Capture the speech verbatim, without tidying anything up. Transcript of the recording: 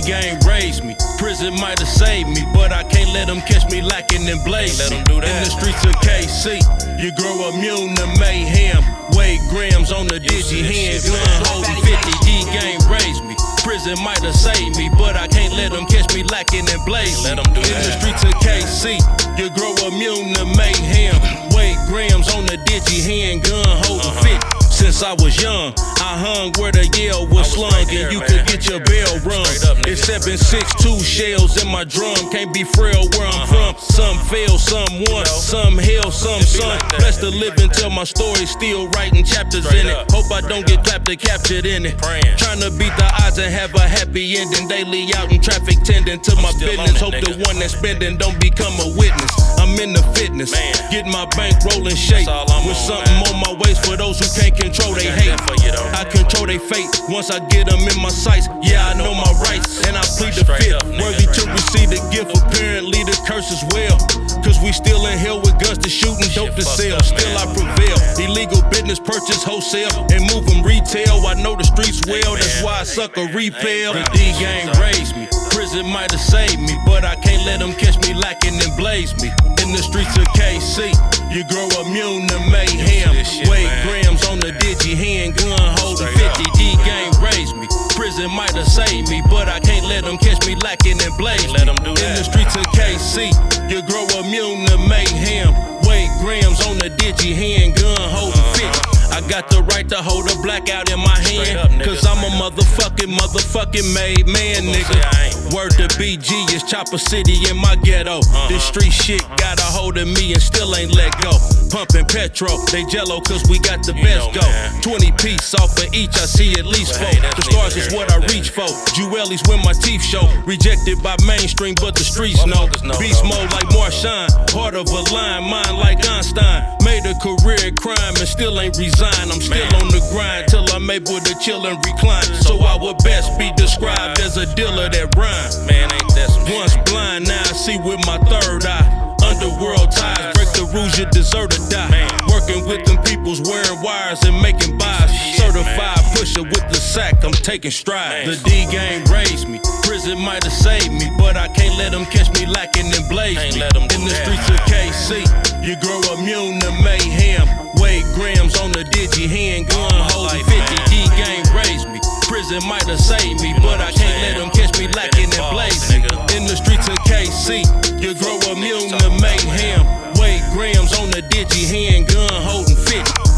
D-game raised me. Prison might have saved me, but I can't let them catch me lacking in blaze. Let them do that. In the streets of K C, you grow immune to mayhem. Weigh grams on the digi hand, gun holding fifty. D-game raised me. Prison might have saved me, but I can't let them catch me lacking in blaze. Let them do in that. In the streets of K C, you grow immune to mayhem. Weigh grams on the digi hand, gun holding uh-huh. fifty. Since I was young, I hung where the yell was, was slung, right there, and you man. Could get your bell rung. Up, it's seven six two shells in my drum. Can't be frail where I'm uh-huh. from. Some fail, some won, some hell, some son. Like blessed to live until my story still writing chapters Straight in up. It. Hope I don't get clapped or captured in it. Trying to beat the odds and have a happy ending. Daily out in traffic tending to I'm my business. It, Hope nigga. The one that's spending don't become a witness. I'm in the fitness, man. Get my bank rolling shape with on, something man. On my waist for those who can't control they hate. You, I control they fate once I get them in my sights. Yeah, I know my rights and I plead the fifth. Worthy to receive the gift, apparently the curse as well. Cause we still in hell with guns to shoot and dope to sell. Still I prevail. Illegal business purchase wholesale and move them retail. I know the streets well, that's why I suck a repel. The D-game raised me. Prison might have saved me, but I can't let them catch me lacking and blaze me. In the streets of K C, you grow immune to mayhem. Weigh grams on the digi hand, gun holding fifty. D-game raised me. Prison might have saved me, but I can't let them catch me lacking and blaze me. In the streets of K C, you grow immune to mayhem. Weigh grams on the digi hand, gun holding fifty. I got the right to hold a blackout in my hand, up, cause I'm a motherfucking, motherfucking made man, nigga. Word to B G, it's Chopper City in my ghetto. Uh-huh. This street shit got a hold of me and still ain't let go. Pumping petrol, they jello cause we got the you best know, go. Man. twenty piece off of each, I see at least four. Hey, the stars is what I reach for. Jewelries when my teeth show. Rejected by mainstream, but the streets know. know. Beast mode like Marshawn, heart of a lion, mind like Einstein. Made a career in crime and still ain't resigned. I'm still man. On the grind till I'm able to chill and recline. So I would best be described as a dealer that rhymes. Man, ain't that some Once shit. Blind, now I see with my third eye. Underworld ties, break the rules, you deserve to die. Man. Working with them peoples, wearing wires and making buys. Certified man. Pusher with the sack, I'm taking strides. The D-game raised me. Prison might have saved me, but I can't let them catch me lacking and blaze me. In the streets of K C, you grow immune to mayhem. Weigh grams on the digi hand, gun holding fifty. D-game raised me. Prison might have saved me, but I can't let them catch me lacking and blaze me. In the streets of K C, you grow immune to mayhem. Weigh grams on the digi hand, gun holding fifty.